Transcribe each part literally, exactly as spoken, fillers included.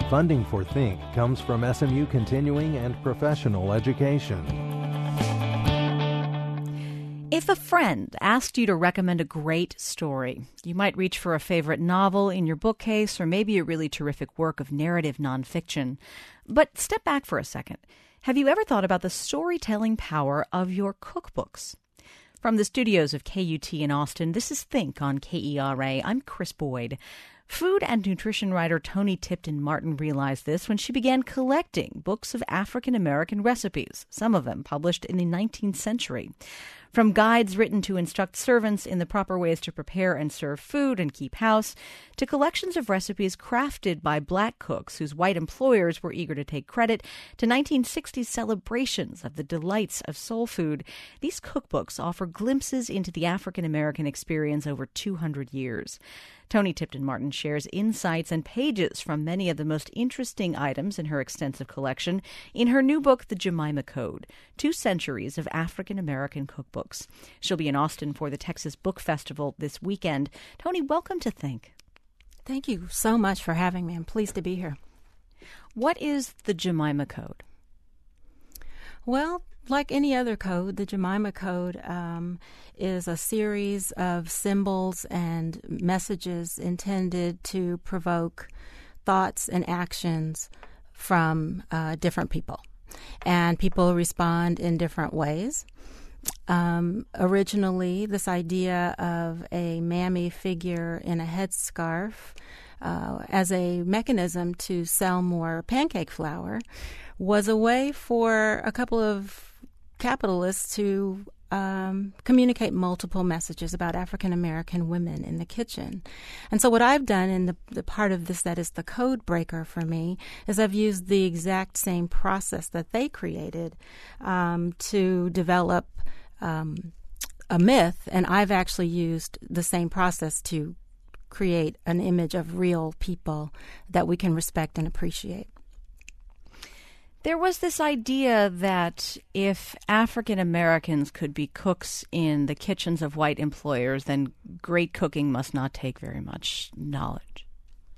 Funding for Think comes from S M U Continuing and Professional Education. If a friend asked you to recommend a great story, you might reach for a favorite novel in your bookcase or maybe a really terrific work of narrative nonfiction. But step back for a second. Have you ever thought about the storytelling power of your cookbooks? From the studios of K U T in Austin, this is Think on K E R A. I'm Chris Boyd. Food and nutrition writer Toni Tipton Martin realized this when she began collecting books of African-American recipes, some of them published in the nineteenth century. From guides written to instruct servants in the proper ways to prepare and serve food and keep house, to collections of recipes crafted by black cooks whose white employers were eager to take credit, to nineteen sixties celebrations of the delights of soul food, these cookbooks offer glimpses into the African-American experience over two hundred years. Toni Tipton Martin shares insights and pages from many of the most interesting items in her extensive collection in her new book, The Jemima Code, Two Centuries of African-American Cookbooks. She'll be in Austin for the Texas Book Festival this weekend. Toni, welcome to Think. Thank you so much for having me. I'm pleased to be here. What is the Jemima Code? Well, like any other code, the Jemima Code um, is a series of symbols and messages intended to provoke thoughts and actions from uh, different people. And people respond in different ways. Um, originally, this idea of a mammy figure in a headscarf uh, as a mechanism to sell more pancake flour was a way for a couple of capitalists to um, communicate multiple messages about African-American women in the kitchen. And so what I've done, and the, the part of this that is the code breaker for me, is I've used the exact same process that they created um, to develop um, a myth, and I've actually used the same process to create an image of real people that we can respect and appreciate. There was this idea that if African Americans could be cooks in the kitchens of white employers, then great cooking must not take very much knowledge.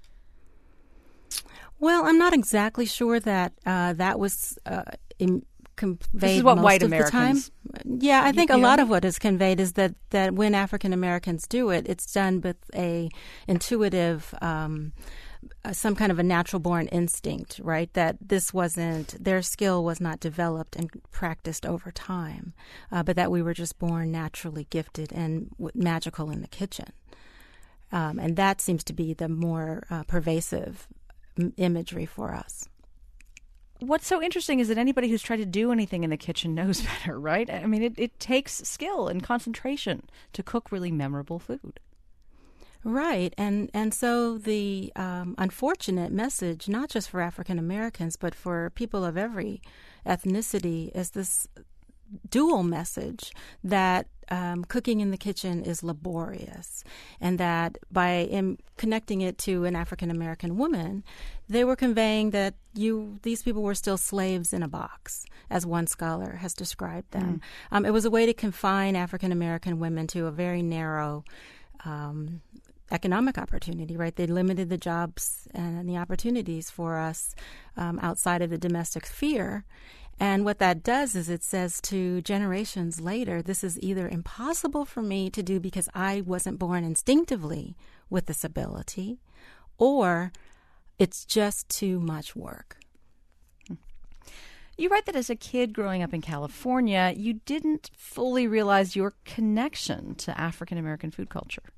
Well, I'm not exactly sure that uh, that was uh, in, conveyed this is what most white of Americans. The time. Yeah, I think you a lot know? of what is conveyed is that, that when African Americans do it, it's done with a intuitive um Uh, some kind of a natural-born instinct, right? That this wasn't, their skill was not developed and practiced over time, uh, but that we were just born naturally gifted and w- magical in the kitchen. Um, and that seems to be the more uh, pervasive m- imagery for us. What's so interesting is that anybody who's tried to do anything in the kitchen knows better, right? I mean, it, it takes skill and concentration to cook really memorable food. Right, and and so the um, unfortunate message, not just for African Americans, but for people of every ethnicity, is this dual message that um, cooking in the kitchen is laborious, and that by in connecting it to an African American woman, they were conveying that you these people were still slaves in a box, as one scholar has described them. Mm. Um, it was a way to confine African American women to a very narrow Um, economic opportunity, right? They limited the jobs and the opportunities for us um, outside of the domestic sphere. And what that does is it says to generations later, this is either impossible for me to do because I wasn't born instinctively with this ability, or it's just too much work. You write that as a kid growing up in California, you didn't fully realize your connection to African American food culture.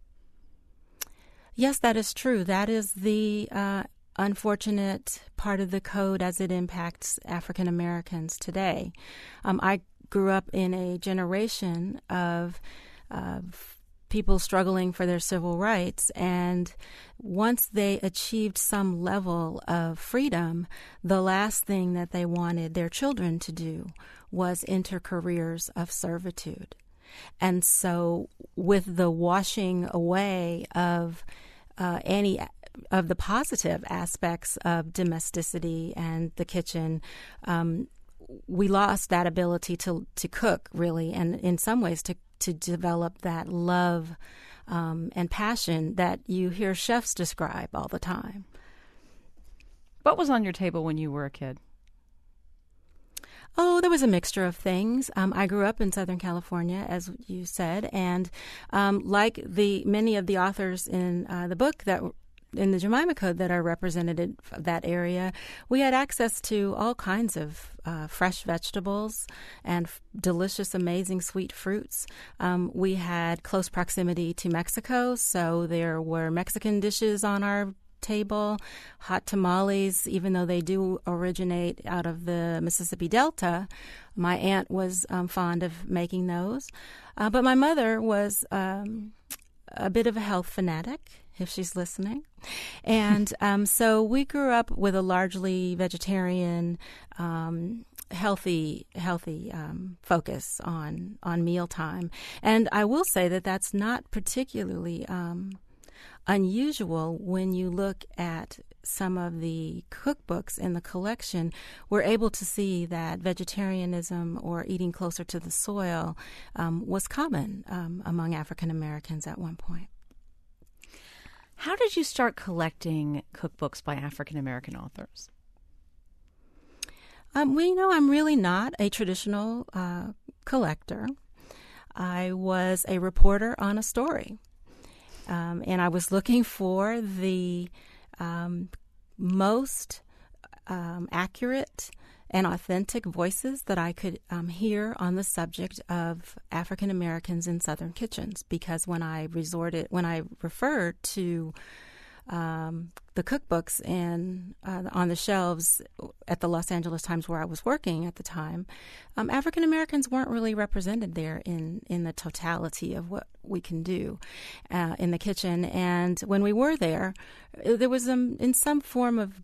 Yes, that is true. That is the uh, unfortunate part of the code as it impacts African Americans today. Um, I grew up in a generation of, of people struggling for their civil rights, and once they achieved some level of freedom, the last thing that they wanted their children to do was enter careers of servitude. And so with the washing away of uh, any of the positive aspects of domesticity and the kitchen, um, we lost that ability to to cook, really, and in some ways to, to develop that love um, and passion that you hear chefs describe all the time. What was on your table when you were a kid? Oh, there was a mixture of things. Um, I grew up in Southern California, as you said, and um, like the many of the authors in uh, the book that in the Jemima Code that are represented in that area, we had access to all kinds of uh, fresh vegetables and f- delicious, amazing sweet fruits. Um, we had close proximity to Mexico, so there were Mexican dishes on our table, hot tamales, even though they do originate out of the Mississippi Delta. My aunt was um, fond of making those. Uh, but my mother was um, a bit of a health fanatic, if she's listening. And um, so we grew up with a largely vegetarian, um, healthy, healthy um, focus on, on mealtime. And I will say that that's not particularly Um, unusual when you look at some of the cookbooks in the collection. We're able to see that vegetarianism or eating closer to the soil um, was common um, among African Americans at one point. How did you start collecting cookbooks by African American authors? Um, well, you know, I'm really not a traditional uh, collector. I was a reporter on a story. Um, and I was looking for the um, most um, accurate and authentic voices that I could um, hear on the subject of African Americans in Southern kitchens. Because when I resorted, when I referred to um, the cookbooks in uh, on the shelves at the Los Angeles Times, where I was working at the time, um, African Americans weren't really represented there in, in the totality of what we can do uh, in the kitchen. And when we were there, there was um, in some form of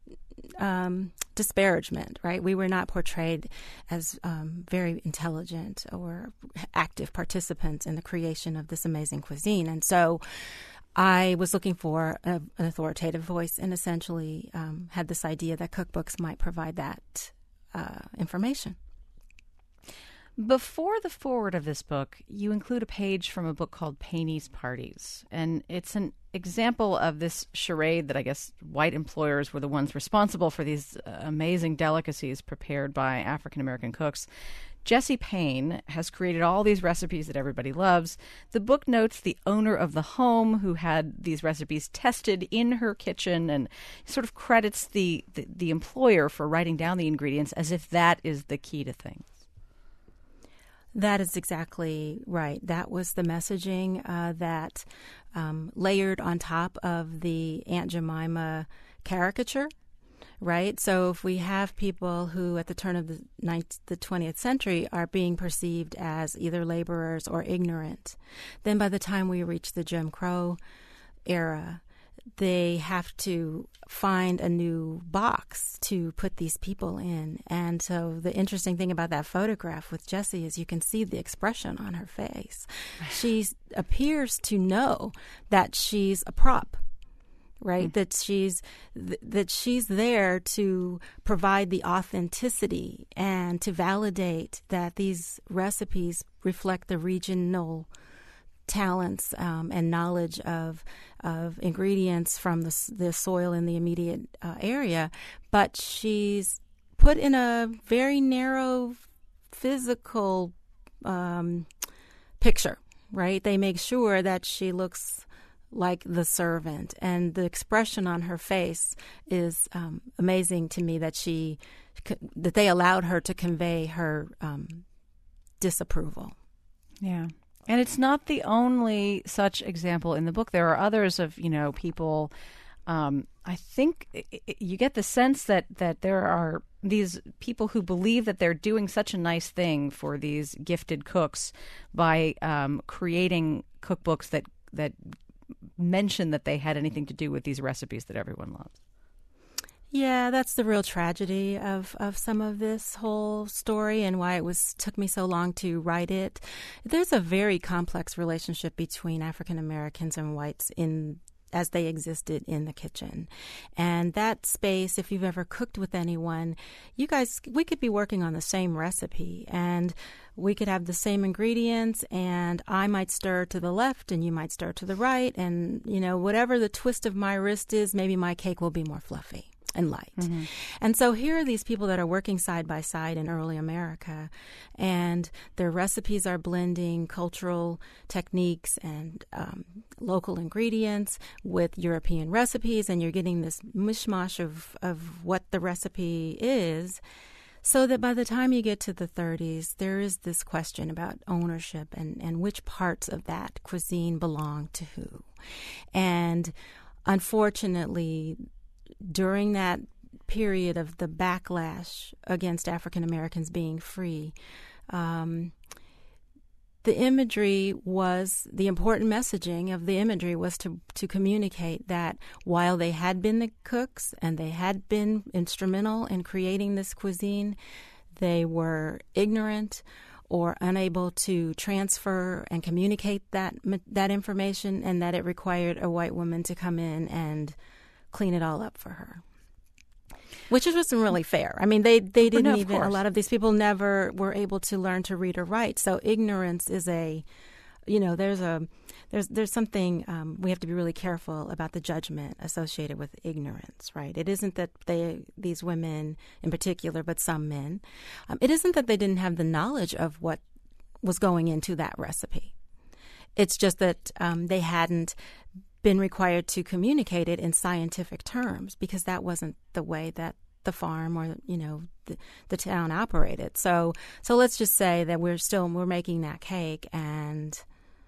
um, disparagement, right? We were not portrayed as um, very intelligent or active participants in the creation of this amazing cuisine. And so I was looking for a, an authoritative voice, and essentially um, had this idea that cookbooks might provide that uh, information. Before the foreword of this book, you include a page from a book called Payne's Parties, and it's an example of this charade that I guess white employers were the ones responsible for these uh, amazing delicacies prepared by African-American cooks. Jessie Payne has created all these recipes that everybody loves. The book notes the owner of the home who had these recipes tested in her kitchen and sort of credits the, the, the employer for writing down the ingredients as if that is the key to things. That is exactly right. That was the messaging uh, that um, layered on top of the Aunt Jemima caricature. Right? So if we have people who at the turn of the ninth, the twentieth century are being perceived as either laborers or ignorant, then by the time we reach the Jim Crow era, they have to find a new box to put these people in. And so the interesting thing about that photograph with Jessie is you can see the expression on her face. She appears to know that she's a prop. Right, mm. that she's th- that she's there to provide the authenticity and to validate that these recipes reflect the regional talents um, and knowledge of of ingredients from the the soil in the immediate uh, area. But she's put in a very narrow physical um, picture. Right, they make sure that she looks like the servant, and the expression on her face is um, amazing to me that she that they allowed her to convey her um, disapproval. Yeah. And it's not the only such example in the book. There are others of, you know, people. Um, I think it, it, you get the sense that, that there are these people who believe that they're doing such a nice thing for these gifted cooks by um, creating cookbooks that that mention that they had anything to do with these recipes that everyone loves. Yeah, that's the real tragedy of, of some of this whole story and why it was took me so long to write it. There's a very complex relationship between African Americans and whites in as they existed in the kitchen. And that space, if you've ever cooked with anyone, you guys, we could be working on the same recipe and we could have the same ingredients, and I might stir to the left and you might stir to the right, and, you know, whatever the twist of my wrist is, maybe my cake will be more fluffy. and light. Mm-hmm. And so here are these people that are working side by side in early America, and their recipes are blending cultural techniques and um, local ingredients with European recipes, and you're getting this mishmash of, of what the recipe is, so that by the time you get to the thirties, there is this question about ownership and, and which parts of that cuisine belong to who. And unfortunately, during that period of the backlash against African Americans being free, um, the imagery was, the important messaging of the imagery was to, to communicate that while they had been the cooks and they had been instrumental in creating this cuisine, they were ignorant or unable to transfer and communicate that that information, and that it required a white woman to come in and clean it all up for her. Which wasn't really fair. I mean, they, they didn't no, even, course. a lot of these people never were able to learn to read or write. So ignorance is a, you know, there's a, there's there's something, um, we have to be really careful about the judgment associated with ignorance, right? It isn't that they, these women in particular, but some men, um, it isn't that they didn't have the knowledge of what was going into that recipe. It's just that um, they hadn't been required to communicate it in scientific terms, because that wasn't the way that the farm or, you know, the, the town operated. So, so let's just say that we're still, we're making that cake, and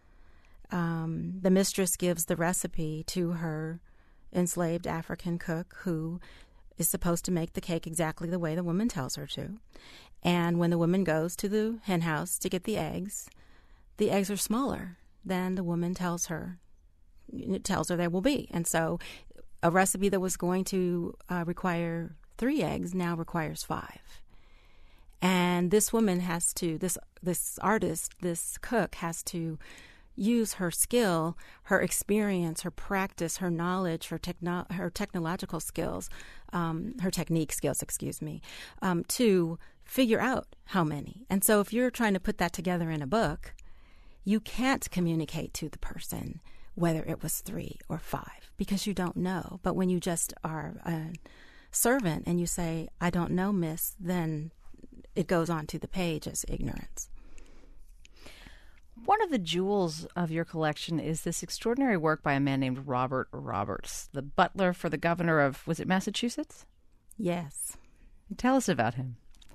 um, the mistress gives the recipe to her enslaved African cook, who is supposed to make the cake exactly the way the woman tells her to. And when the woman goes to the hen house to get the eggs, the eggs are smaller than the woman tells her it tells her there will be. And so a recipe that was going to uh, require three eggs now requires five. And this woman has to, this this artist, this cook has to use her skill, her experience, her practice, her knowledge, her techno- her technological skills, um, her technique skills, excuse me, um, to figure out how many. And so if you're trying to put that together in a book, you can't communicate to the person whether it was three or five, because you don't know. But when you just are a servant and you say, I don't know, miss, then it goes on to the page as ignorance. One of the jewels of your collection is this extraordinary work by a man named Robert Roberts, the butler for the governor of, was it Massachusetts? Yes. Tell us about him.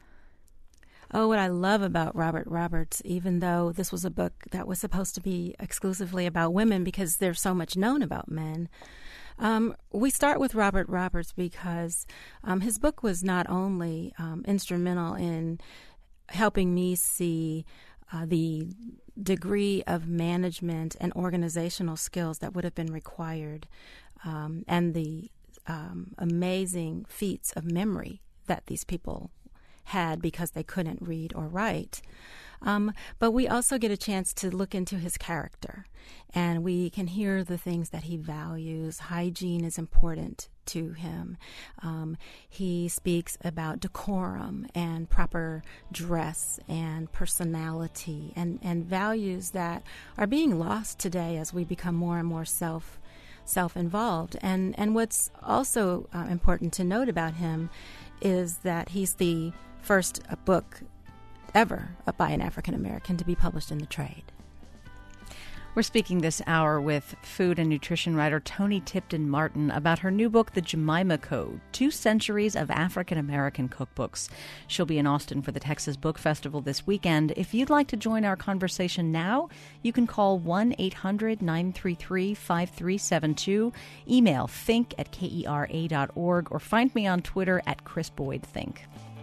Oh, what I love about Robert Roberts, even though this was a book that was supposed to be exclusively about women because there's so much known about men, um, we start with Robert Roberts because um, his book was not only um, instrumental in helping me see uh, the degree of management and organizational skills that would have been required, um, and the um, amazing feats of memory that these people had because they couldn't read or write. Um, but we also get a chance to look into his character, and we can hear the things that he values. Hygiene is important to him. Um, he speaks about decorum and proper dress and personality and, and values that are being lost today as we become more and more self self-involved. And, and what's also uh, important to note about him is that he's the first uh, book ever by an African American to be published in the trade. We're speaking this hour with food and nutrition writer Toni Tipton Martin about her new book, The Jemima Code, Two Centuries of African American Cookbooks. She'll be in Austin for the Texas Book Festival this weekend. If you'd like to join our conversation now, you can call one eight hundred nine three three five three seven two, email think at kera dot org, or find me on Twitter at Chris Boyd Think.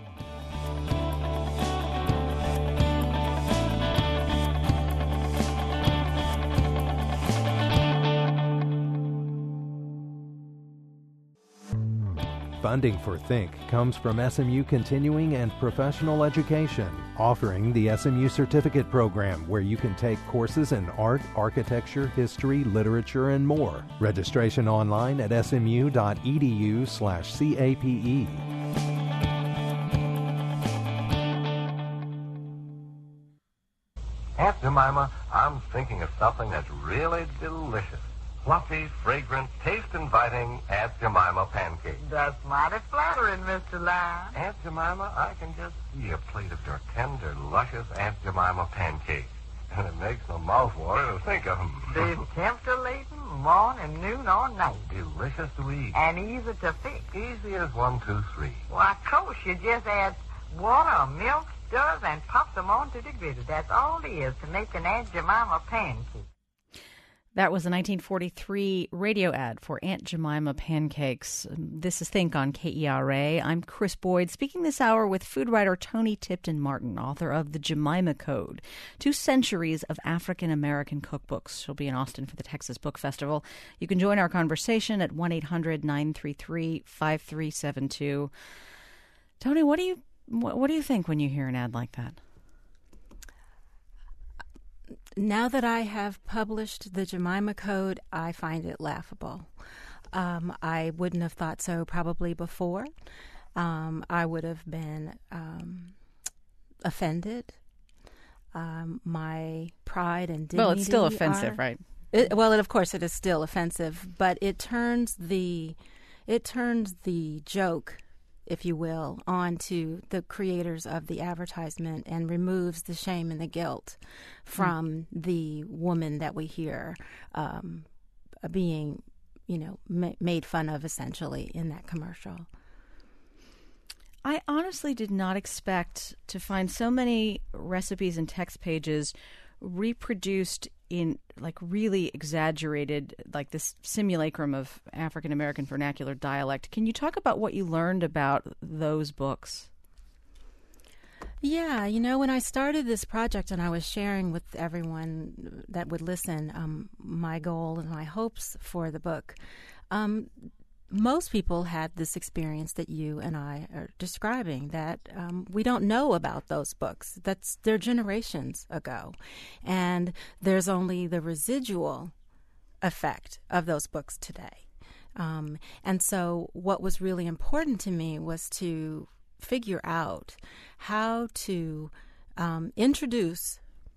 Funding for Think comes from S M U Continuing and Professional Education, offering the S M U Certificate Program, where you can take courses in art, architecture, history, literature, and more. Registration online at smu.edu slash CAPE. Aunt Jemima, I'm thinking of something that's really delicious. fluffy, fragrant, taste-inviting Aunt Jemima pancakes. That's mighty flattering, Mister Lyon. Aunt Jemima, I can just see a plate of your tender, luscious Aunt Jemima pancakes. And it makes my mouth water to think of them. They're tempter-laden, morning, noon, or night. Delicious to eat. And easy to fix. Easy as one, two, three. Why, of course, you just add water or milk, stirs, and pops them onto the griddle. That's all it is to make an Aunt Jemima pancake. That was a nineteen forty-three radio ad for Aunt Jemima pancakes. This is Think on K E R A. I'm Chris Boyd, speaking this hour with food writer Toni Tipton Martin, author of The Jemima Code, Two Centuries of African-American Cookbooks. She'll be in Austin for the Texas Book Festival. You can join our conversation at one eight hundred nine three three five three seven two. Toni, what do you what, what do you think when you hear an ad like that? Now that I have published the Jemima Code, I find it laughable. Um, I wouldn't have thought so probably before. Um, I would have been um, offended. Um, my pride and dignity. Well, it's still offensive, are, right? It, well, of course, it is still offensive, but it turns the it turns the joke, if you will, onto the creators of the advertisement and removes the shame and the guilt from mm. the woman that we hear um, being, you know, ma- made fun of essentially in that commercial. I honestly did not expect to find so many recipes and text pages reproduced in like really exaggerated, like this simulacrum of African-American vernacular dialect. Can you talk about what you learned about those books? Yeah, you know, when I started this project and I was sharing with everyone that would listen um, my goal and my hopes for the book, um, most people had this experience that you and I are describing, that um, we don't know about those books. That's they're generations ago. And there's only the residual effect of those books today. Um, and so what was really important to me was to figure out how to um, introduce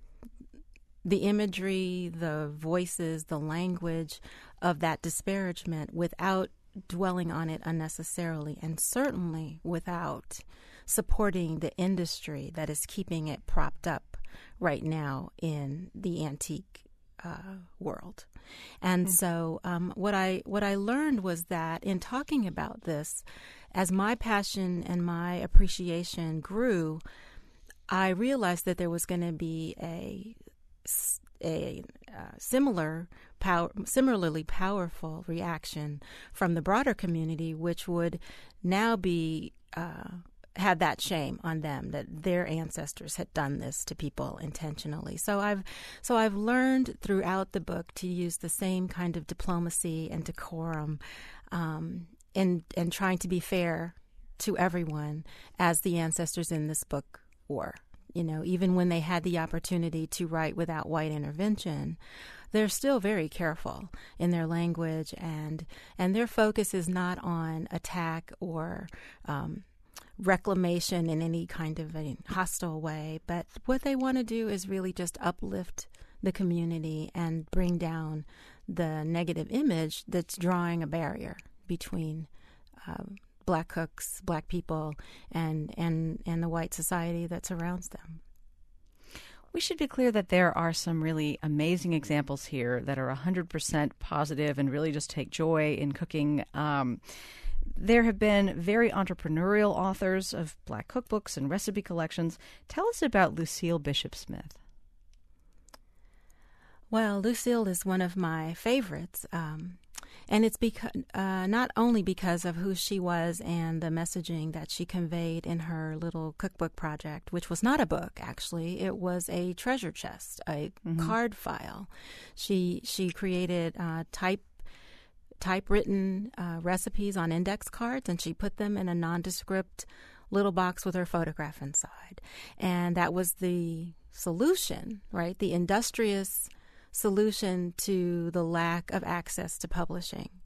the imagery, the voices, the language of that disparagement without dwelling on it unnecessarily, and certainly without supporting the industry that is keeping it propped up right now in the antique uh, world. And mm-hmm. so um, what I what I learned was that in talking about this, as my passion and my appreciation grew, I realized that there was going to be a a uh, similar power, similarly powerful reaction from the broader community, which would now be uh, had that shame on them that their ancestors had done this to people intentionally. So I've so I've learned throughout the book to use the same kind of diplomacy and decorum, um, and and trying to be fair to everyone as the ancestors in this book were. You know, even when they had the opportunity to write without white intervention, they're still very careful in their language, and and their focus is not on attack or um, reclamation in any kind of a hostile way, but what they want to do is really just uplift the community and bring down the negative image that's drawing a barrier between um, Black cooks, Black people, and, and, and the white society that surrounds them. We should be clear that there are some really amazing examples here that are one hundred percent positive and really just take joy in cooking. Um, there have been very entrepreneurial authors of Black cookbooks and recipe collections. Tell us about Lucille Bishop Smith. Well, Lucille is one of my favorites. Um, And it's because uh, not only because of who she was and the messaging that she conveyed in her little cookbook project, which was not a book, actually. It was a treasure chest, a mm-hmm. card file. She she created uh, type typewritten uh, recipes on index cards, and she put them in a nondescript little box with her photograph inside. And that was the solution, right? The industrious solution to the lack of access to publishing.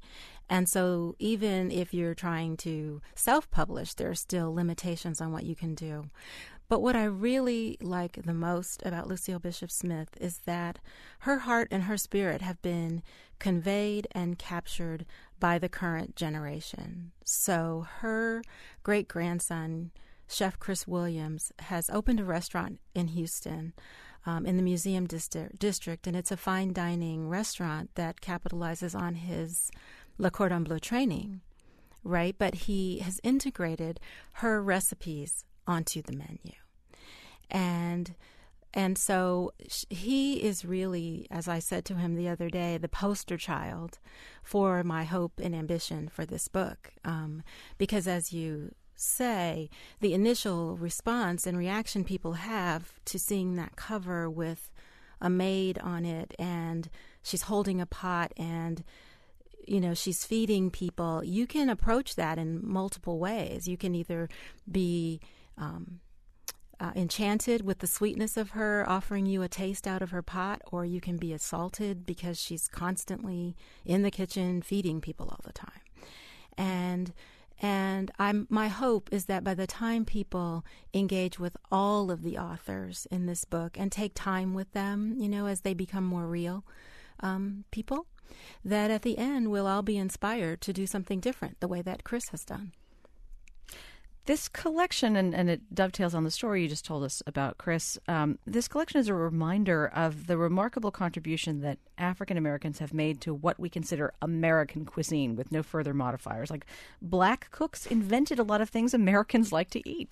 And so even if you're trying to self-publish, there are still limitations on what you can do. But what I really like the most about Lucille Bishop Smith is that her heart and her spirit have been conveyed and captured by the current generation. So her great-grandson, Chef Chris Williams, has opened a restaurant in Houston um, in the Museum District, district, and it's a fine dining restaurant that capitalizes on his Le Cordon Bleu training, right? But he has integrated her recipes onto the menu. And and so he is really, as I said to him the other day, the poster child for my hope and ambition for this book. Um, because as you say, the initial response and reaction people have to seeing that cover with a maid on it, and she's holding a pot and, you know, she's feeding people, you can approach that in multiple ways. You can either be um, uh, enchanted with the sweetness of her offering you a taste out of her pot, or you can be assaulted because she's constantly in the kitchen feeding people all the time. And and I'm my hope is that by the time people engage with all of the authors in this book and take time with them, you know, as they become more real um, people, that at the end we'll all be inspired to do something different the way that Chris has done. This collection, and, and it dovetails on the story you just told us about Chris, um, this collection is a reminder of the remarkable contribution that African Americans have made to what we consider American cuisine with no further modifiers. Like, black cooks invented a lot of things Americans like to eat.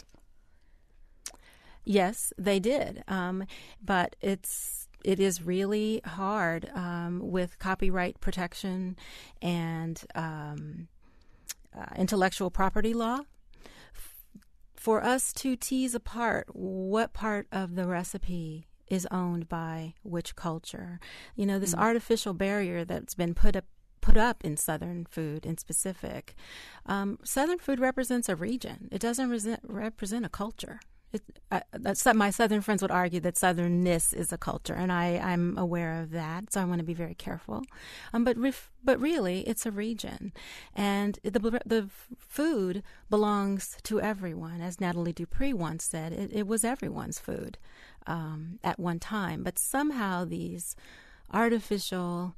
Yes, they did. Um, but it's it is really hard um, with copyright protection and um, uh, intellectual property law for us to tease apart what part of the recipe is owned by which culture. You know, this mm-hmm. artificial barrier that's been put up put up in Southern food in specific. Um, Southern food represents a region. It doesn't resent, represent a culture. It, uh, that's, my Southern friends would argue that Southernness is a culture, and I, I'm aware of that, so I want to be very careful. Um, but ref, but really, it's a region, and the the food belongs to everyone, as Natalie Dupree once said. It, it was everyone's food um, at one time, but somehow these artificial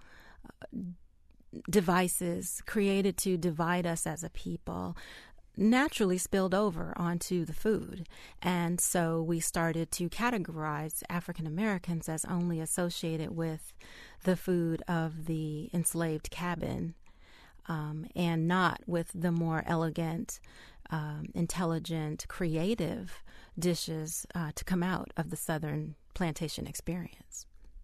devices created to divide us as a people naturally spilled over onto the food. And so we started to categorize African Americans as only associated with the food of the enslaved cabin um, and not with the more elegant, um, intelligent, creative dishes uh, to come out of the Southern plantation experience.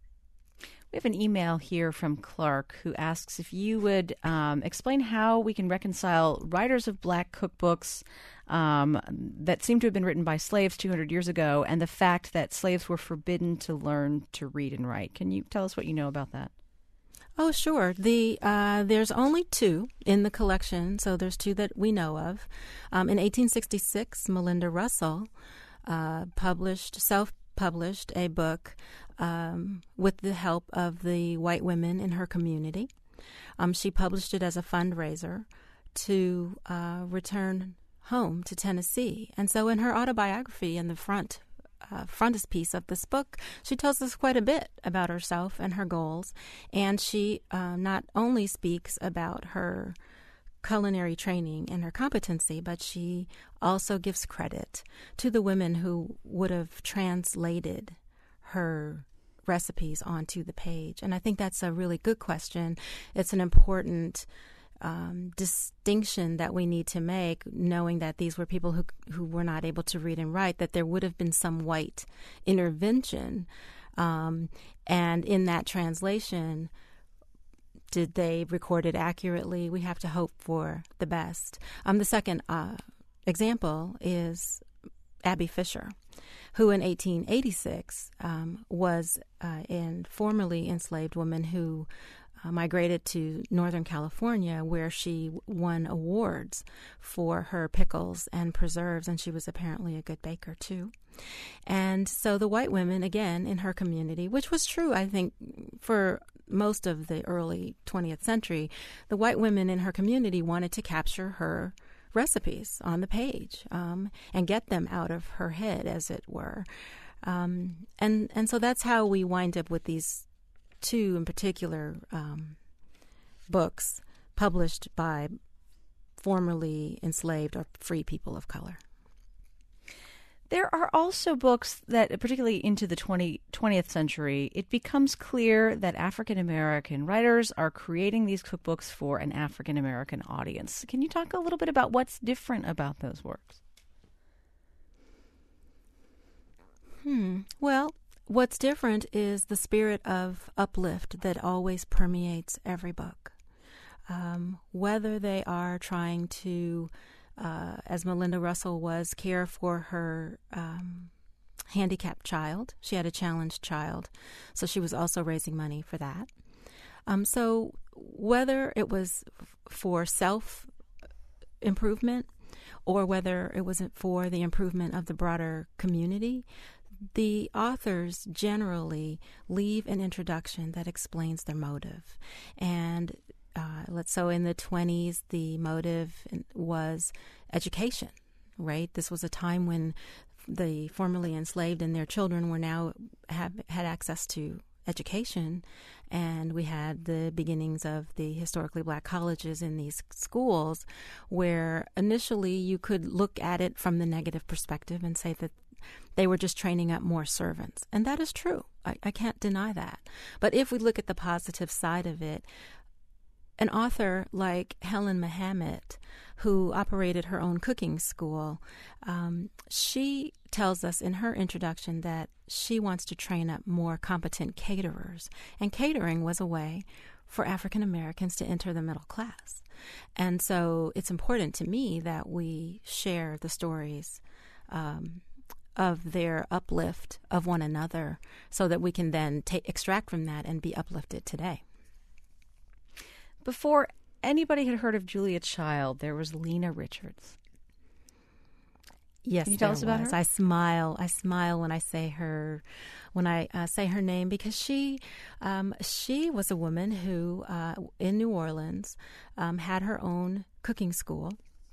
We have an email here from Clark who asks if you would um, explain how we can reconcile writers of black cookbooks um, that seem to have been written by slaves two hundred years ago and the fact that slaves were forbidden to learn to read and write. Can you tell us what you know about that? Oh, sure. The uh, there's only two in the collection, so there's two that we know of. Um, in eighteen sixty-six, Melinda Russell uh, published, self-published a book Um, with the help of the white women in her community. Um, she published it as a fundraiser to uh, return home to Tennessee. And so in her autobiography, in the front uh, frontispiece of this book, she tells us quite a bit about herself and her goals. And she uh, not only speaks about her culinary training and her competency, but she also gives credit to the women who would have translated her recipes onto the page. And I think that's a really good question. It's an important um, distinction that we need to make, knowing that these were people who who were not able to read and write, that there would have been some white intervention. Um, and in that translation, did they record it accurately? We have to hope for the best. Um, the second uh, example is Abby Fisher, who in eighteen eighty-six um, was uh, a formerly enslaved woman who uh, migrated to Northern California, where she won awards for her pickles and preserves, and she was apparently a good baker too. And so the white women, again, in her community, which was true, I think, for most of the early twentieth century, the white women in her community wanted to capture her recipes on the page um, and get them out of her head, as it were. Um, and, and so that's how we wind up with these two in particular um, books published by formerly enslaved or free people of color. There are also books that, particularly into the twentieth century, it becomes clear that African American writers are creating these cookbooks for an African American audience. Can you talk a little bit about what's different about those works? Hmm. Well, what's different is the spirit of uplift that always permeates every book. Um, whether they are trying to, uh, as Melinda Russell was, care for her um, handicapped child. She had a challenged child, so she was also raising money for that. Um, so whether it was f- for self-improvement or whether it was for the improvement of the broader community, the authors generally leave an introduction that explains their motive. And uh, let's so in the twenties, the motive was education, right? This was a time when the formerly enslaved and their children were now have had access to education, and we had the beginnings of the historically black colleges in these schools, where initially you could look at it from the negative perspective and say that they were just training up more servants. And that is true. I, I can't deny that. But if we look at the positive side of it, an author like Helen Mahamet, who operated her own cooking school, um, she tells us in her introduction that she wants to train up more competent caterers. And catering was a way for African Americans to enter the middle class. And so it's important to me that we share the stories um, of their uplift of one another so that we can then take, extract from that and be uplifted today. Before anybody had heard of Julia Child, there was Lena Richards. Yes, Can you tell us about was. her? I smile. I smile when I say her, when I uh, say her name, because she, um, she was a woman who, uh, in New Orleans, um, had her own cooking school.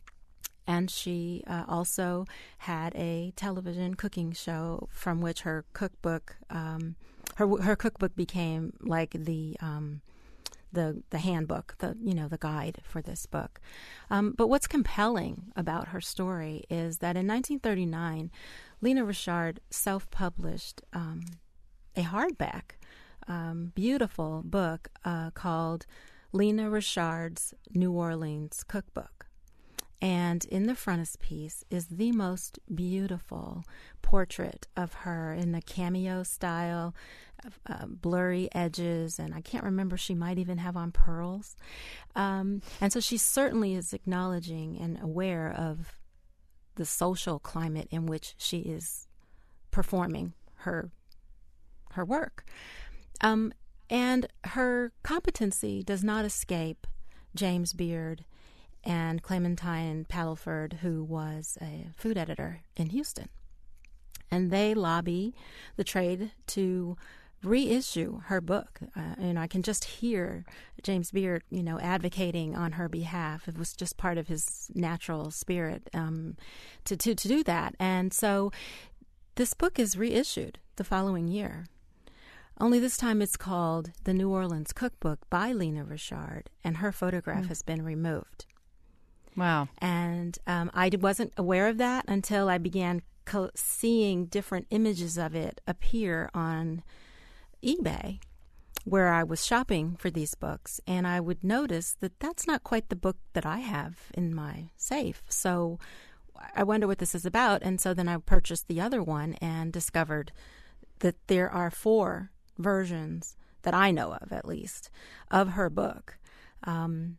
And she uh, also had a television cooking show from which her cookbook, um, her her cookbook became like the um, the the handbook, the you know the guide for this book. Um, but what's compelling about her story is that in nineteen thirty-nine, Lena Richard self-published um, a hardback, um, beautiful book uh, called Lena Richard's New Orleans Cookbook. And in the frontispiece is the most beautiful portrait of her in the cameo style, uh, blurry edges, and I can't remember, she might even have on pearls. Um, and so she certainly is acknowledging and aware of the social climate in which she is performing her her work. Um, and her competency does not escape James Beard and Clementine Paddleford, who was a food editor in Houston. And they lobby the trade to reissue her book. Uh, and I can just hear James Beard, you know, advocating on her behalf. It was just part of his natural spirit um, to, to, to do that. And so this book is reissued the following year. Only this time it's called The New Orleans Cookbook by Lena Richard, and her photograph mm. has been removed. Wow. And um, I wasn't aware of that until I began co- seeing different images of it appear on eBay, where I was shopping for these books. And I would notice that that's not quite the book that I have in my safe. So I wonder what this is about. And so then I purchased the other one and discovered that there are four versions that I know of, at least, of her book. Um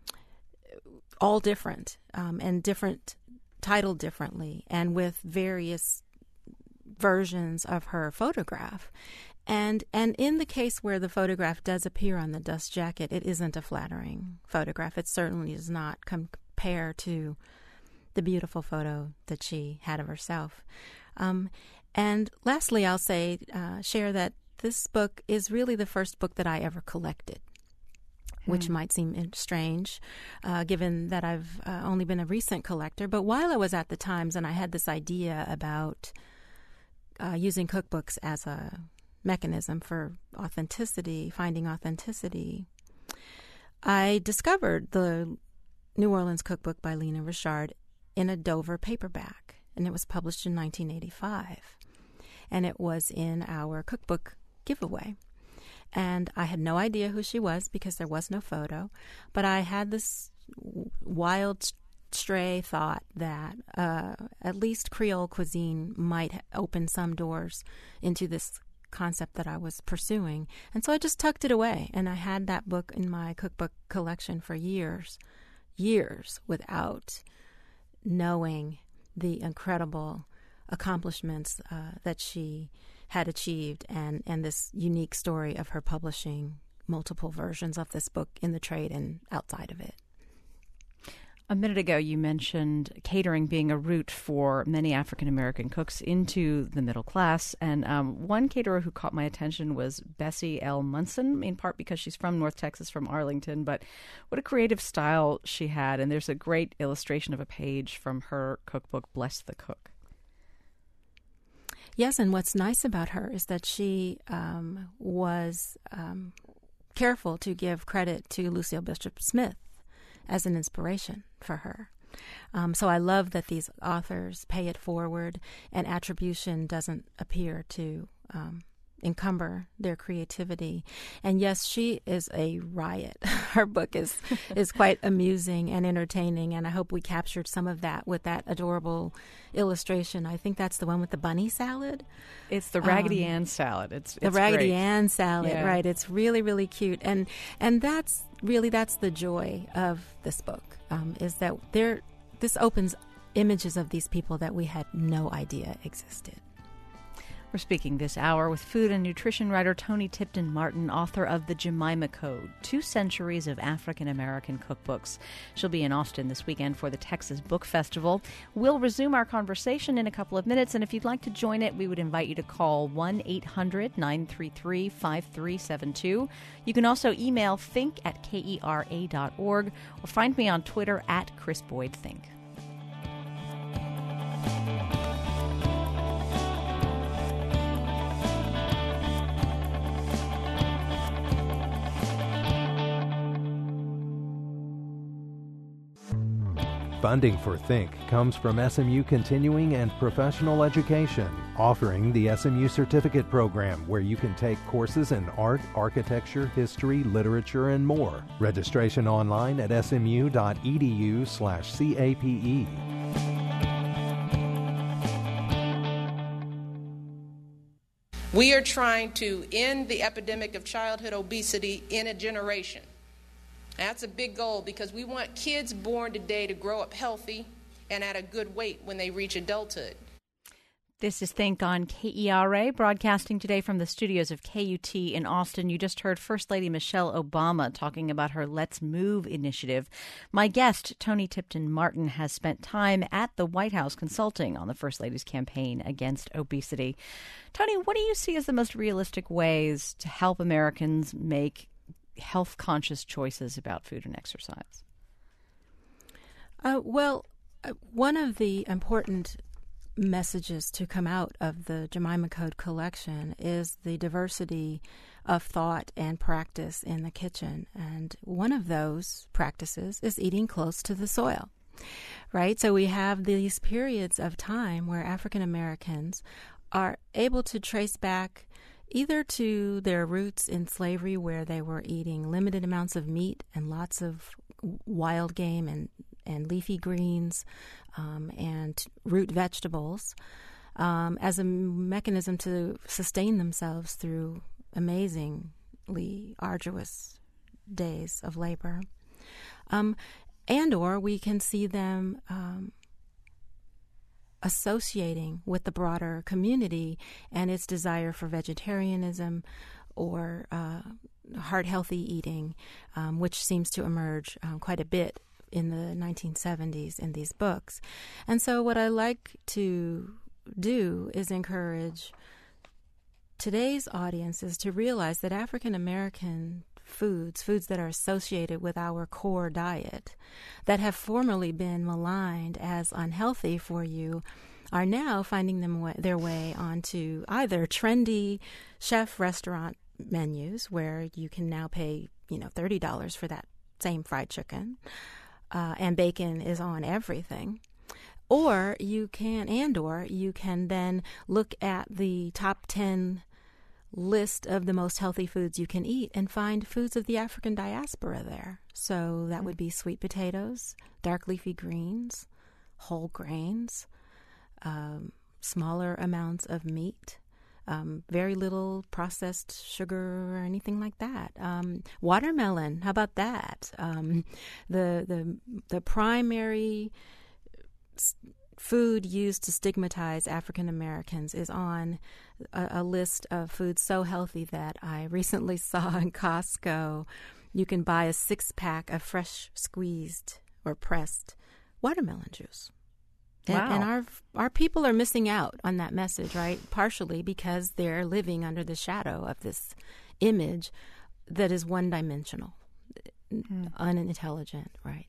all different um, and different, titled differently, and with various versions of her photograph. And and in the case where the photograph does appear on the dust jacket, it isn't a flattering photograph. It certainly does not compare to the beautiful photo that she had of herself. Um, and lastly, I'll say, uh, share that this book is really the first book that I ever collected, which hmm. might seem strange, uh, given that I've uh, only been a recent collector. But while I was at the Times and I had this idea about uh, using cookbooks as a mechanism for authenticity, finding authenticity, I discovered the New Orleans Cookbook by Lena Richard in a Dover paperback, and it was published in nineteen eighty-five. And it was in our cookbook giveaway. And I had no idea who she was because there was no photo, but I had this wild stray thought that uh, at least Creole cuisine might open some doors into this concept that I was pursuing. And so I just tucked it away, and I had that book in my cookbook collection for years, years without knowing the incredible accomplishments uh, that she had achieved, and, and this unique story of her publishing multiple versions of this book in the trade and outside of it. A minute ago, you mentioned catering being a route for many African-American cooks into the middle class. And um, one caterer who caught my attention was Bessie L. Munson, in part because she's from North Texas, from Arlington. But what a creative style she had. And there's a great illustration of a page from her cookbook, Bless the Cook. Yes, and what's nice about her is that she um, was um, careful to give credit to Lucille Bishop Smith as an inspiration for her. Um, so I love that these authors pay it forward, and attribution doesn't appear to um, encumber their creativity. And yes, she is a riot. Her book is is quite amusing and entertaining, and I hope we captured some of that with that adorable illustration. I think that's the one with the bunny salad. It's the Raggedy um, Ann salad. It's, it's the Raggedy great. Ann salad, yeah. right? It's really, really cute, and and that's really that's the joy of this book. Um, is that there? This opens images of these people that we had no idea existed. We're speaking this hour with food and nutrition writer Toni Tipton Martin, author of The Jemima Code, Two Centuries of African-American Cookbooks. She'll be in Austin this weekend for the Texas Book Festival. We'll resume our conversation in a couple of minutes, and if you'd like to join it, we would invite you to call one eight hundred nine three three five three seven two. You can also email think at kera dot org or find me on Twitter at Chris Boyd Think. Funding for Think comes from S M U Continuing and Professional Education, offering the S M U Certificate Program, where you can take courses in art, architecture, history, literature, and more. Registration online at smu.edu slash CAPE. We are trying to end the epidemic of childhood obesity in a generation. That's a big goal, because we want kids born today to grow up healthy and at a good weight when they reach adulthood. This is Think on K E R A, broadcasting today from the studios of K U T in Austin. You just heard First Lady Michelle Obama talking about her Let's Move initiative. My guest, Toni Tipton Martin, has spent time at the White House consulting on the First Lady's campaign against obesity. Toni, what do you see as the most realistic ways to help Americans make health-conscious choices about food and exercise? Uh, well, uh, one of the important messages to come out of the Jemima Code collection is the diversity of thought and practice in the kitchen. And one of those practices is eating close to the soil, right? So we have these periods of time where African Americans are able to trace back either to their roots in slavery, where they were eating limited amounts of meat and lots of wild game and, and leafy greens um, and root vegetables um, as a mechanism to sustain themselves through amazingly arduous days of labor. Um, and or we can see them um, associating with the broader community and its desire for vegetarianism or uh, heart-healthy eating, um, which seems to emerge um, quite a bit in the nineteen seventies in these books. And so what I like to do is encourage today's audiences to realize that African American foods, foods that are associated with our core diet, that have formerly been maligned as unhealthy for you, are now finding them wa- their way onto either trendy chef restaurant menus where you can now pay, you know, thirty dollars for that same fried chicken, uh, and bacon is on everything. Or you can, and or you can then look at the top ten list of the most healthy foods you can eat and find foods of the African diaspora there. So that would be sweet potatoes, dark leafy greens, whole grains, um, smaller amounts of meat, um, very little processed sugar or anything like that. Um, watermelon, how about that? Um, the the the primary food used to stigmatize African Americans is on a, a list of foods so healthy that I recently saw in Costco. You can buy a six-pack of fresh squeezed or pressed watermelon juice. And, Wow. and our our people are missing out on that message, right? Partially because they're living under the shadow of this image that is one-dimensional, mm. unintelligent, right?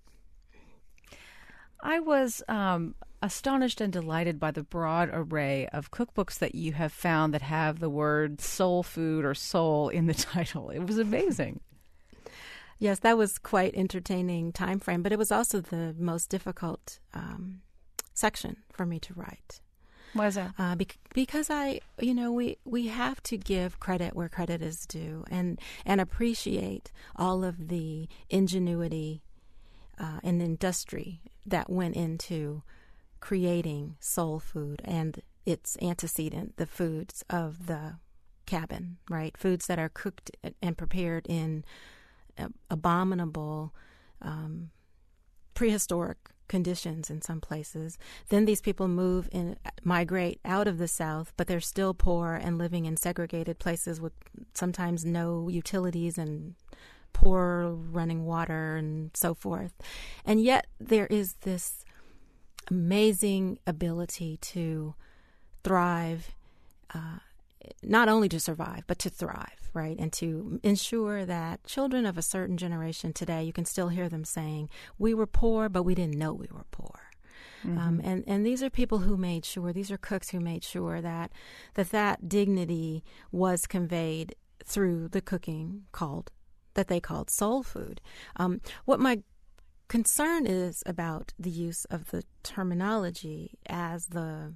I was um, astonished and delighted by the broad array of cookbooks that you have found that have the word soul food or soul in the title. It was amazing. Yes, that was quite entertaining time frame, but it was also the most difficult um, section for me to write. Why is that? Uh, bec- because I, you know, we, we have to give credit where credit is due and, and appreciate all of the ingenuity uh, and industry that went into creating soul food and its antecedent, the foods of the cabin, right? Foods that are cooked and prepared in abominable um, prehistoric conditions in some places. Then these people move and migrate out of the South, but they're still poor and living in segregated places with sometimes no utilities and poor running water and so forth. And yet there is this amazing ability to thrive, uh, not only to survive, but to thrive, right? And to ensure that children of a certain generation today, you can still hear them saying, we were poor, but we didn't know we were poor. Mm-hmm. Um, and, and these are people who made sure, these are cooks who made sure that that, that dignity was conveyed through the cooking called that they called soul food. Um, what my concern is about the use of the terminology as the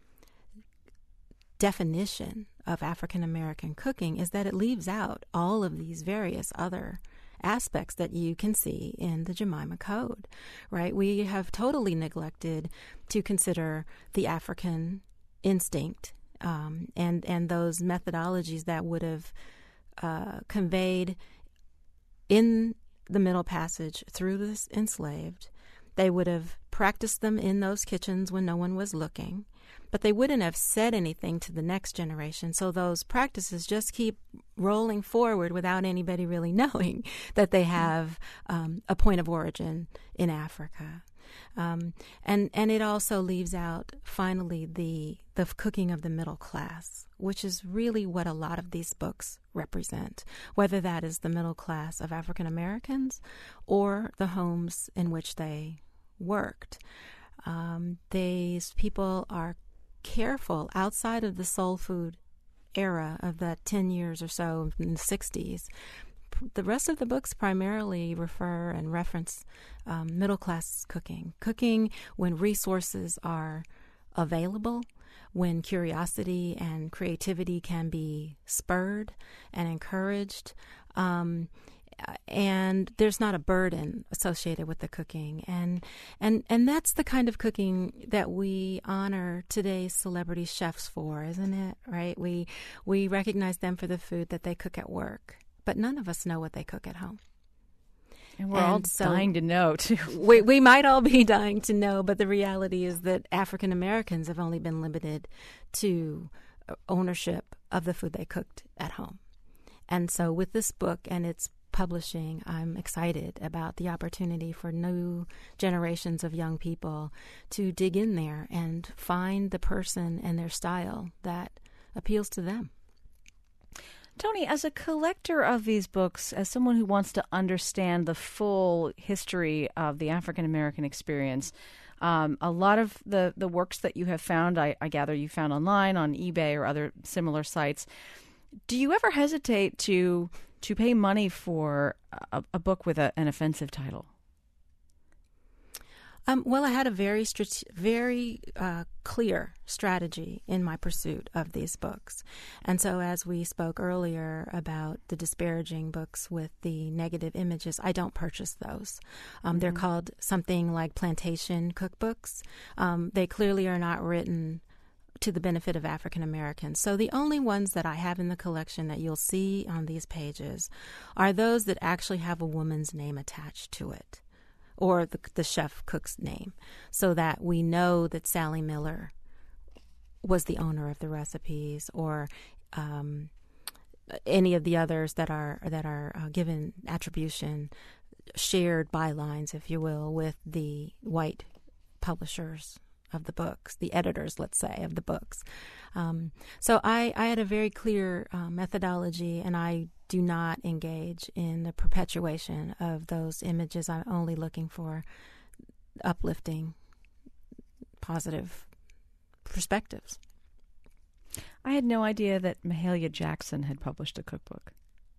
definition of African American cooking is that it leaves out all of these various other aspects that you can see in the Jemima Code, right? We have totally neglected to consider the African instinct um, and, and those methodologies that would have uh, conveyed in the Middle Passage through the enslaved. They would have practiced them in those kitchens when no one was looking, but they wouldn't have said anything to the next generation. So those practices just keep rolling forward without anybody really knowing that they have um, a point of origin in Africa. Um, and and it also leaves out, finally, the the cooking of the middle class, which is really what a lot of these books represent, whether that is the middle class of African Americans or the homes in which they worked. Um, these people are careful outside of the soul food era of that ten years or so in the sixties. The rest of the books primarily refer and reference um, middle-class cooking. Cooking when resources are available, when curiosity and creativity can be spurred and encouraged, um, and there's not a burden associated with the cooking. And, and, and that's the kind of cooking that we honor today's celebrity chefs for, isn't it? Right? We, we recognize them for the food that they cook at work. But none of us know what they cook at home. And we're and all so dying to know, too. we, we might all be dying to know, but the reality is that African Americans have only been limited to ownership of the food they cooked at home. And so with this book and its publishing, I'm excited about the opportunity for new generations of young people to dig in there and find the person and their style that appeals to them. Toni, as a collector of these books, as someone who wants to understand the full history of the African American experience, um, a lot of the, the works that you have found, I, I gather you found online on eBay or other similar sites. Do you ever hesitate to to pay money for a, a book with a, an offensive title? Um, well, I had a very strate- very uh, clear strategy in my pursuit of these books. And so as we spoke earlier about the disparaging books with the negative images, I don't purchase those. Um, mm-hmm. They're called something like plantation cookbooks. Um, they clearly are not written to the benefit of African Americans. So the only ones that I have in the collection that you'll see on these pages are those that actually have a woman's name attached to it, or the, the chef cook's name, so that we know that Sally Miller was the owner of the recipes, or um, any of the others that are that are uh, given attribution, shared bylines, if you will, with the white publishers of the books, the editors, let's say, of the books. Um, so I, I had a very clear uh, methodology, and I do not engage in the perpetuation of those images. I'm only looking for uplifting, positive perspectives. I had no idea that Mahalia Jackson had published a cookbook.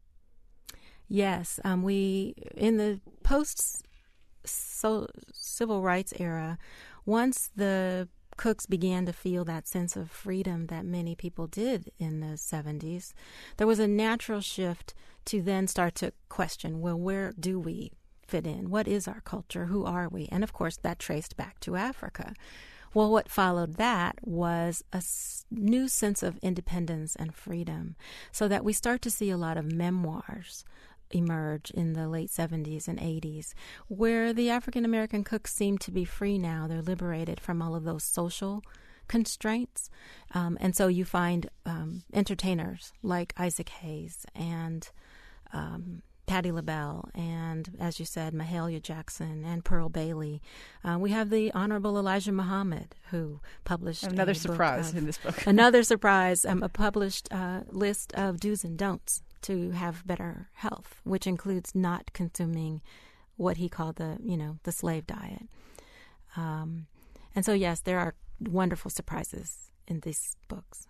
Yes, um, we in the post so civil rights era, once the cooks began to feel that sense of freedom that many people did in the seventies, there was a natural shift to then start to question, well, where do we fit in? What is our culture? Who are we? And of course, that traced back to Africa. Well, what followed that was a new sense of independence and freedom, so that we start to see a lot of memoirs emerge in the late seventies and eighties, where the African American cooks seem to be free now. They're liberated from all of those social constraints. Um, and so you find um, entertainers like Isaac Hayes and um, Patti LaBelle and, as you said, Mahalia Jackson and Pearl Bailey. Uh, we have the Honorable Elijah Muhammad, who published another surprise of, in this book. another surprise, um, a published uh, list of do's and don'ts to have better health, which includes not consuming what he called the, you know, the slave diet. Um, and so, yes, there are wonderful surprises in these books.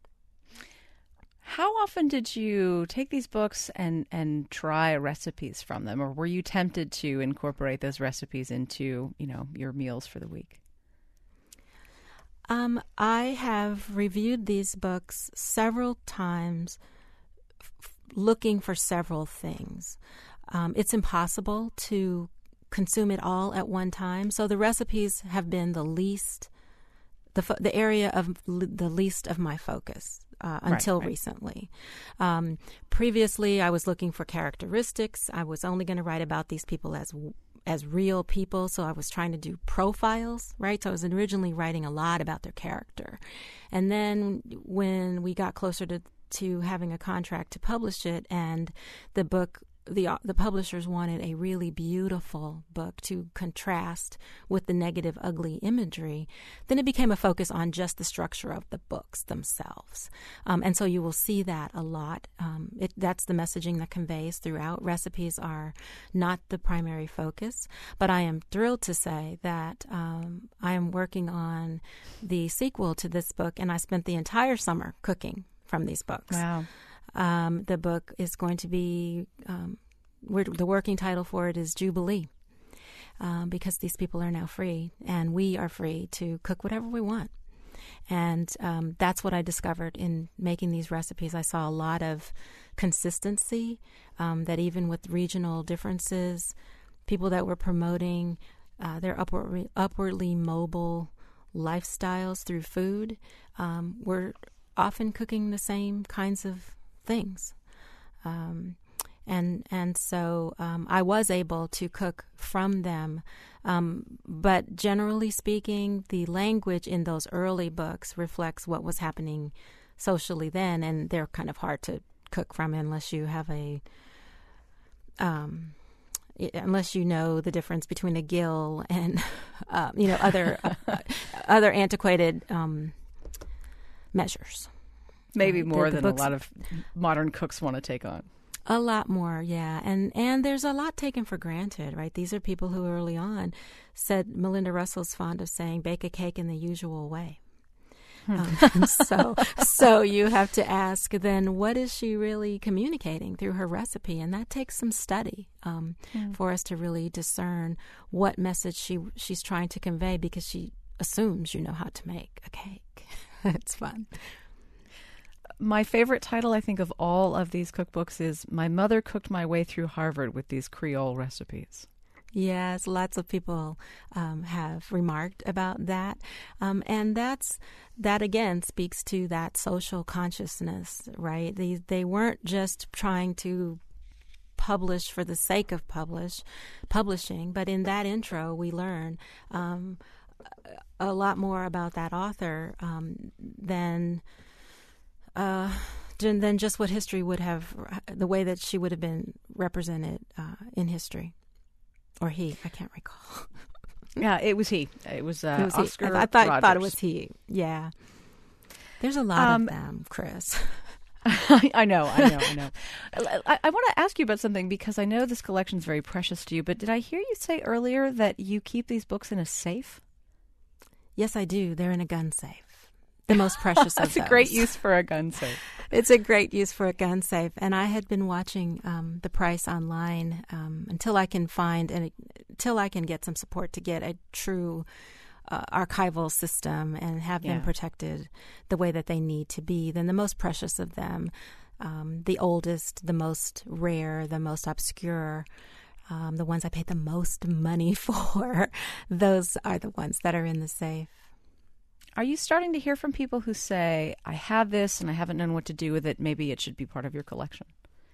How often did you take these books and, and try recipes from them, or were you tempted to incorporate those recipes into, you know, your meals for the week? Um, I have reviewed these books several times, f- looking for several things. Um, it's impossible to consume it all at one time, so the recipes have been the least, the fo- the area of l- the least of my focus. Uh, until right, right. recently. Um, previously, I was looking for characteristics. I was only going to write about these people as as real people, so I was trying to do profiles, right? So I was originally writing a lot about their character. And then when we got closer to, to having a contract to publish it, and the book, the the publishers wanted a really beautiful book to contrast with the negative, ugly imagery, then it became a focus on just the structure of the books themselves. Um, and so you will see that a lot. Um, it, that's the messaging that conveys throughout. Recipes are not the primary focus, but I am thrilled to say that um, I am working on the sequel to this book, and I spent the entire summer cooking from these books. Wow. Um, the book is going to be, um, we're, the working title for it is Jubilee, um, because these people are now free, and we are free to cook whatever we want. And um, that's what I discovered in making these recipes. I saw a lot of consistency, um, that even with regional differences, people that were promoting uh, their upward, upwardly mobile lifestyles through food um, were often cooking the same kinds of things. Um, And and so um, I was able to cook from them. Um, but generally speaking, the language in those early books reflects what was happening socially then, and they're kind of hard to cook from unless you have a, um, unless you know the difference between a gill and, uh, you know, other uh, other antiquated um, measures. Maybe Uh, more the- the than books- a lot of modern cooks want to take on. A lot more, yeah. And and there's a lot taken for granted, right? These are people who early on said, Melinda Russell's fond of saying, bake a cake in the usual way. um, so so you have to ask then, what is she really communicating through her recipe? And that takes some study um, mm. for us to really discern what message she she's trying to convey, because she assumes you know how to make a cake. It's fun. My favorite title, I think, of all of these cookbooks is My Mother Cooked My Way Through Harvard with These Creole Recipes. Yes, lots of people um, have remarked about that. Um, and that's that, again, speaks to that social consciousness, right? They, they weren't just trying to publish for the sake of publish, publishing, but in that intro we learn um, a lot more about that author um, than... Uh, than just what history would have, the way that she would have been represented uh, in history. Or he, I can't recall. Yeah, it was he. It was, uh, it was Oscar he. I, I thought, Rogers. thought it was he. Yeah. There's a lot um, of them, Chris. I know, I know, I know. I, I want to ask you about something, because I know this collection is very precious to you, but did I hear you say earlier that you keep these books in a safe? Yes, I do. They're in a gun safe. The most precious of That's those. a great use for a gun safe. It's a great use for a gun safe. And I had been watching um, the price online um, until I can find and until I can get some support to get a true uh, archival system and have them yeah. protected the way that they need to be. Then the most precious of them, um, the oldest, the most rare, the most obscure, um, the ones I paid the most money for, those are the ones that are in the safe. Are you starting to hear from people who say, I have this and I haven't known what to do with it, maybe it should be part of your collection?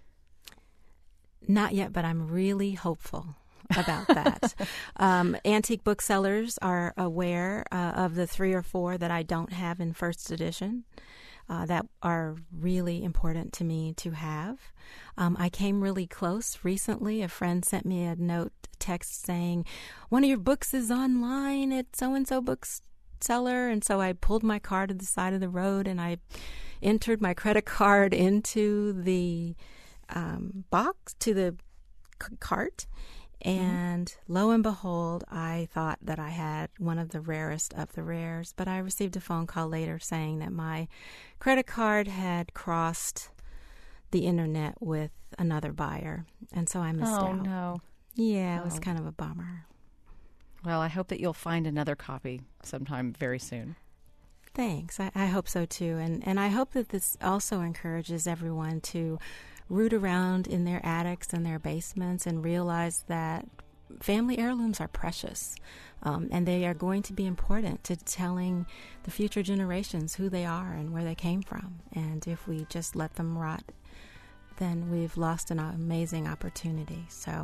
Not yet, but I'm really hopeful about that. um, antique booksellers are aware uh, of the three or four that I don't have in first edition uh, that are really important to me to have. Um, I came really close recently. A friend sent me a note, text saying, one of your books is online at so-and-so books. Seller, and so I pulled my car to the side of the road and I entered my credit card into the um, box, to the c- cart, and mm-hmm. lo and behold, I thought that I had one of the rarest of the rares, but I received a phone call later saying that my credit card had crossed the internet with another buyer, and so I missed oh, out. Oh, no. Yeah, it oh. was kind of a bummer. Well, I hope that you'll find another copy sometime very soon. Thanks. I, I hope so, too. And and I hope that this also encourages everyone to root around in their attics and their basements and realize that family heirlooms are precious. Um, and they are going to be important to telling the future generations who they are and where they came from. And if we just let them rot, then we've lost an amazing opportunity. So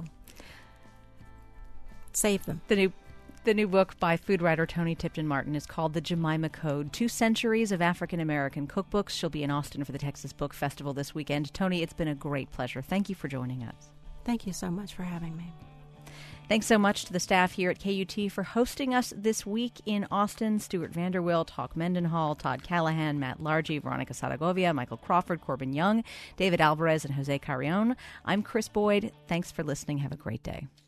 save them. The new The new book by food writer Toni Tipton Martin is called The Jemima Code, Two Centuries of African-American Cookbooks. She'll be in Austin for the Texas Book Festival this weekend. Toni, it's been a great pleasure. Thank you for joining us. Thank you so much for having me. Thanks so much to the staff here at K U T for hosting us this week in Austin. Stuart Vanderwilt, Hawk Mendenhall, Todd Callahan, Matt Largy, Veronica Saragovia, Michael Crawford, Corbin Young, David Alvarez, and Jose Carrion. I'm Chris Boyd. Thanks for listening. Have a great day.